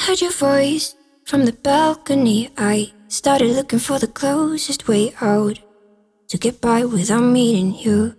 Heard your voice from the balcony. I started looking for the closest way out to get by without meeting you.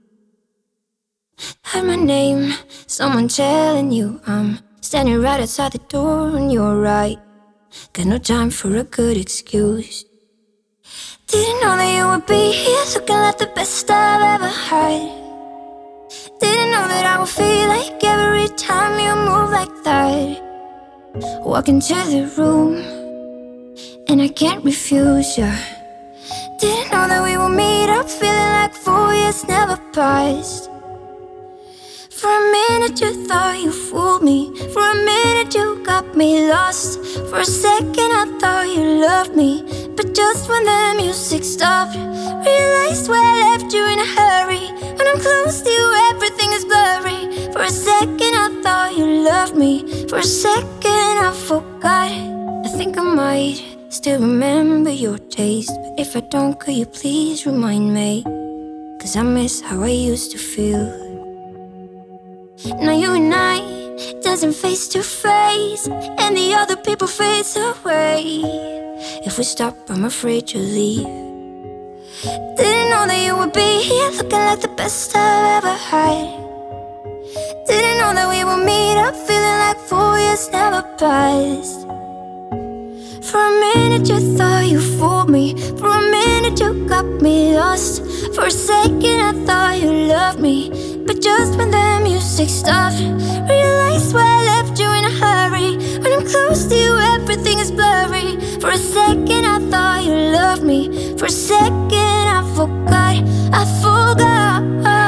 Heard my name, someone telling you I'm standing right outside the door and you're right. Got no time for a good excuse. Didn't know that you would be here looking like the best I've ever had. Didn't know that I would feel like every time you move like that. Walk into the room and I can't refuse ya. Didn't know that we would meet up feeling like 4 years never passed. For a minute you thought you fooled me. For a minute you got me lost. For a second I thought you loved me. But just when the music stopped, realized where I left you in a hurry. When I'm close to you everything is blurry. For a second I thought you loved me. For a second I forgot. I think I might still remember your taste. But if I don't, could you please remind me? 'Cause I miss how I used to feel. Now you and I dancing face to face, and the other people fades away. If we stop, I'm afraid you'll leave. Didn't know that you would be here looking like the best I've ever had. Didn't know that we would meet up feeling like 4 years never passed. For a minute you thought you fooled me. For a minute you got me lost. For a second I thought you loved me. But just when the music stopped, realized where I left you in a hurry. When I'm close to you everything is blurry. For a second I thought you loved me. For a second I forgot. I forgot.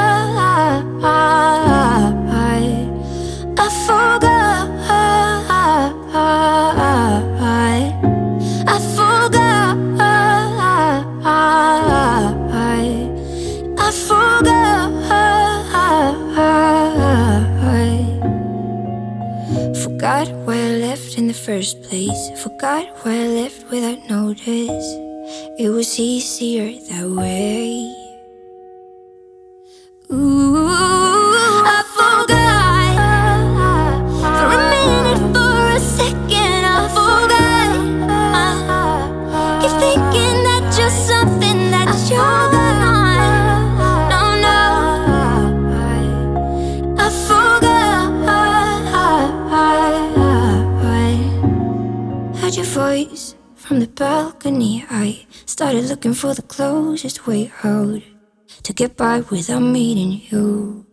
I forgot. I forgot. I forgot. Forgot where I left in the first place. Forgot where I left without notice. It was easier that way. Ooh, I forgot. For a minute, for a second, I forgot. Keep thinking that you're something that you're not. No, no. I forgot. Heard your voice from the balcony. I started looking for the closest way out to get by without meeting you.